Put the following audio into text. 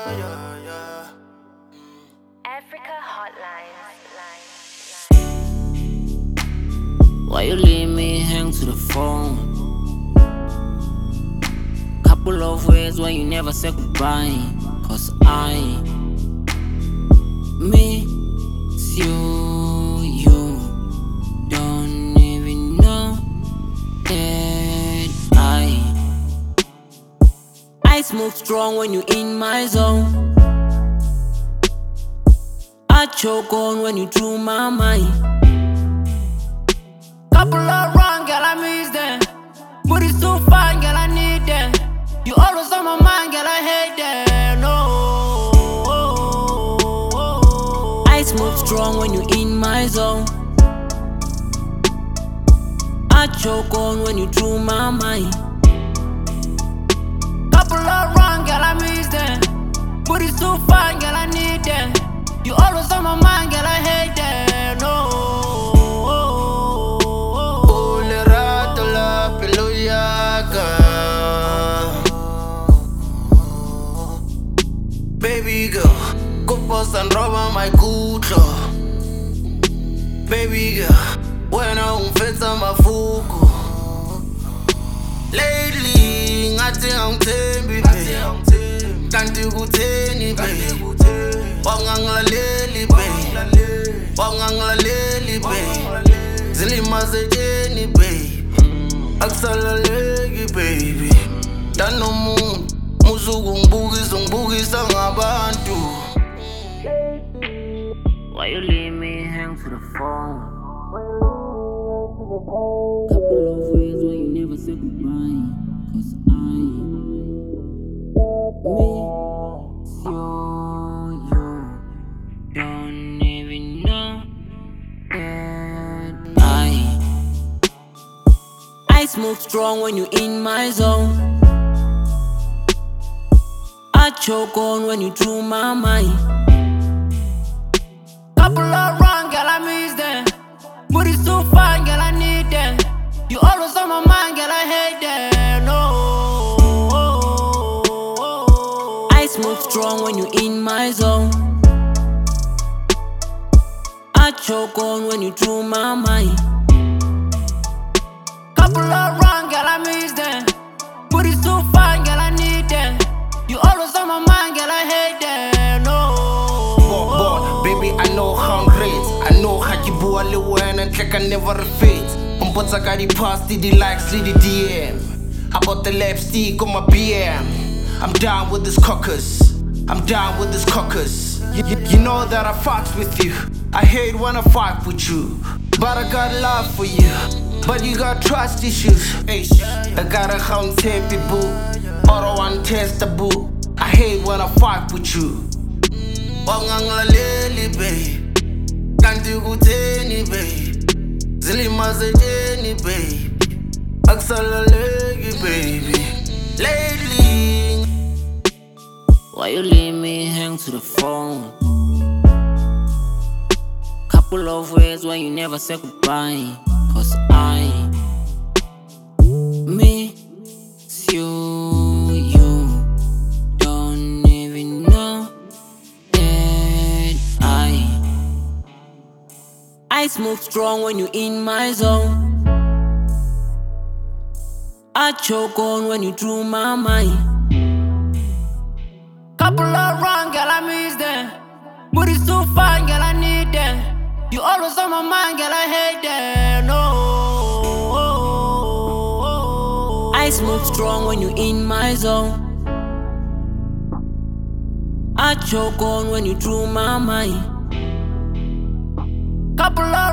Africa Hotline. Why you leave me hang to the phone? Couple of ways when you never said goodbye. Cause I miss you don't even know that I smoke strong when you in my zone. I choke on when you through my mind. Couple of wrong, girl, I miss them. But it's too fine, girl, I need them. You always on my mind, girl, I hate them. No, I smoke strong when you in my zone. I choke on when you through my mind. Couple of wrong, girl, I miss them. But it's too fine, girl, I need them. You always on my mind, girl, I hate them. No. Baby girl, go post and rob my kutlo. Baby girl, when I'm fit on my fuku. Lately, ngathi angithembi babe. Kanti kutheni babe? Wangangilaleli babe. Wangangilaleli babe. Zilimazetsheni babe. Akusalaleki baby. Danomuntu musuku ngibukisa ngabantu. Why you leave me hang to the phone? Couple of ways when you never said goodbye. Cause I miss you don't even know that I smoke strong when you in my zone. I choke on when you through my mind. Couple of wrong, girl, I miss them. But it's too fine, girl, I need them. You always on my mind, girl, I hate them. No, I smoke strong when you in my zone. I choke on when you through my mind. Couple of wrong, girl, I miss them. But it's too fine, girl, I need them. You always on my mind, girl, I hate them. No. Baby, I know how I'm great. I know how you boil when and like I never fit. But I got the past, the likes, the DM. I bought the lipstick on my BM. I'm down with this cockers. I'm down with this cockers. You know that I fucked with you. I hate when I fight with you. But I got love for you. But you got trust issues. I got a hound tape boo. Or one test boo. I hate when I fight with you. Wangangilaleli babe. Kanti kutheni babe. Zilimazetsheni babe. Akusalaleki baby. Lately. Why you leave me hang to the phone? Couple of ways when you never said goodbye. Cause I miss you don't even know that I smoke strong when you in my zone. I choke on when you through my mind. Couple of wrong, girl, I miss them. But it's too fine, girl, I need them. You always on my mind, girl, I hate them. No, I smoke strong when you in my zone. I choke on when you through my mind. Couple of